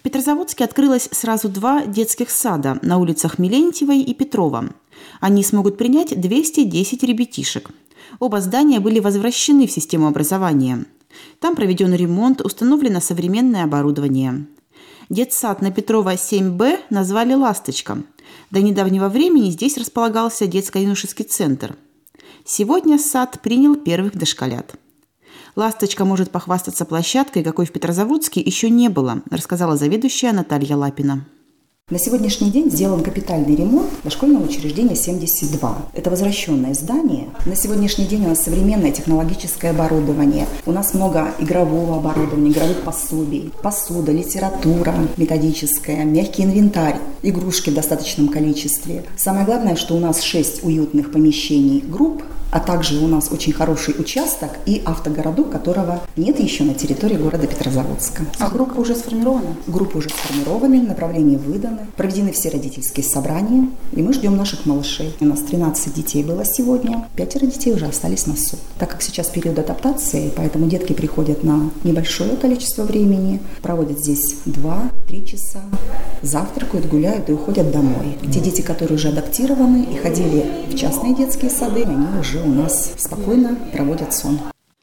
Петрозаводске открылось сразу 2 детских сада на улицах Мелентьевой и Петрова. Они смогут принять 210 ребятишек. Оба здания были возвращены в систему образования. Там проведен ремонт, установлено современное оборудование. Детсад на Петрова 7Б назвали «Ласточка». До недавнего времени здесь располагался детско-юношеский центр. Сегодня сад принял первых дошколят. «Ласточка» может похвастаться площадкой, какой в Петрозаводске еще не было, рассказала заведующая Наталья Лапина. На сегодняшний день сделан капитальный ремонт дошкольного учреждения 72. Это возвращенное здание. На сегодняшний день у нас современное технологическое оборудование. У нас много игрового оборудования, игровых пособий, посуда, литература методическая, мягкий инвентарь, игрушки в достаточном количестве. Самое главное, что у нас 6 уютных помещений групп, а также у нас очень хороший участок и автогородок, которого нет еще на территории города Петрозаводска. А группа уже сформирована? Группы уже сформированы, направления выданы, проведены все родительские собрания, и мы ждем наших малышей. У нас 13 детей было сегодня, 5 детей уже остались на суд. Так как сейчас период адаптации, поэтому детки приходят на небольшое количество времени, проводят здесь 2-3 часа, завтракают, гуляют и уходят домой. Те дети, которые уже адаптированы и ходили в частные детские сады, они уже у нас спокойно проводят сон.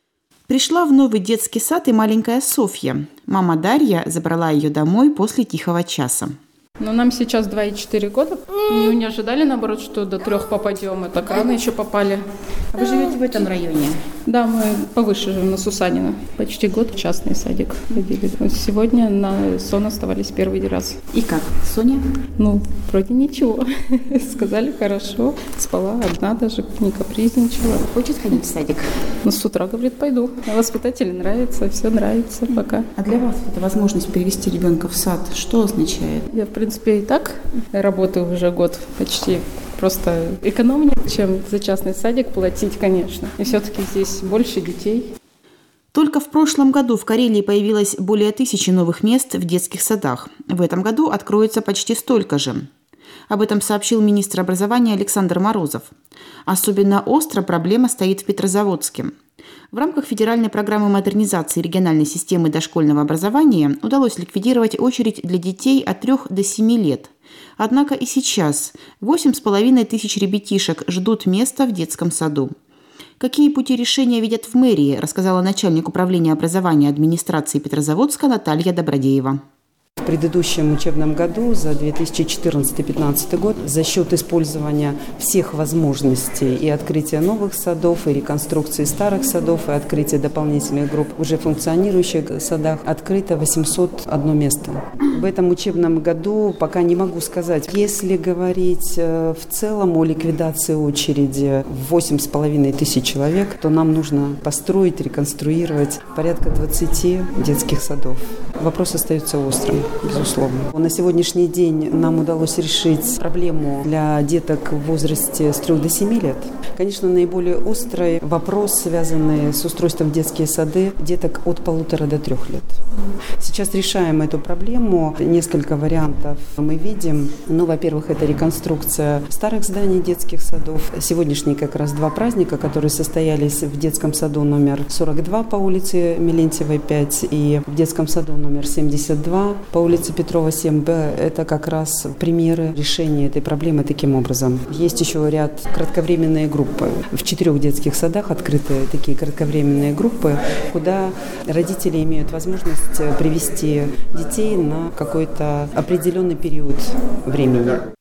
Пришла в новый детский сад и маленькая Софья. Мама Дарья забрала ее домой после тихого часа. Но нам сейчас 2,4 года. Мы не ожидали, наоборот, что до 3 попадем. Так рано еще попали. А вы живете в этом районе? Да, мы повыше живем, на Сусанина. Почти год в частный садик ходили. Вот сегодня на сон оставались первый раз. И как? Соня? Вроде ничего. Сказали, хорошо. Спала одна даже, не капризничала. Хочет ходить в садик? С утра, говорит, пойду. А воспитателю нравится, все нравится пока. А для вас эта возможность перевести ребенка в сад, что означает? Я, в принципе, и так работаю уже год почти. Просто экономнее, чем за частный садик платить, конечно. И все-таки здесь больше детей. Только в прошлом году в Карелии появилось более 1000 новых мест в детских садах. В этом году откроется почти столько же. Об этом сообщил министр образования Александр Морозов. Особенно остро проблема стоит в Петрозаводске. В рамках федеральной программы модернизации региональной системы дошкольного образования удалось ликвидировать очередь для детей от 3 до 7 лет. Однако и сейчас 8500 ребятишек ждут места в детском саду. Какие пути решения видят в мэрии, рассказала начальник управления образования администрации Петрозаводска Наталья Добродеева. В предыдущем учебном году, за 2014-2015 год, за счет использования всех возможностей и открытия новых садов, и реконструкции старых садов, и открытия дополнительных групп уже функционирующих садах, открыто 801 место. В этом учебном году пока не могу сказать. Если говорить в целом о ликвидации очереди в 8500 человек, то нам нужно построить, реконструировать порядка 20 детских садов. Вопрос остается острым, безусловно. На сегодняшний день нам удалось решить проблему для деток в возрасте с 3 до 7 лет. Конечно, наиболее острый вопрос, связанный с устройством в детские сады деток от 1,5 до 3 лет. Сейчас решаем эту проблему. Несколько вариантов мы видим. Во-первых, это реконструкция старых зданий детских садов. Сегодняшние как раз 2 праздника, которые состоялись в детском саду номер 42 по улице Мелентьевой 5 и в детском саду номер 72 по улице Петрова 7Б. Это как раз примеры решения этой проблемы таким образом. Есть еще ряд кратковременные группы. В 4 детских садах открыты такие кратковременные группы, куда родители имеют возможность привести детей на какой-то определенный период времени.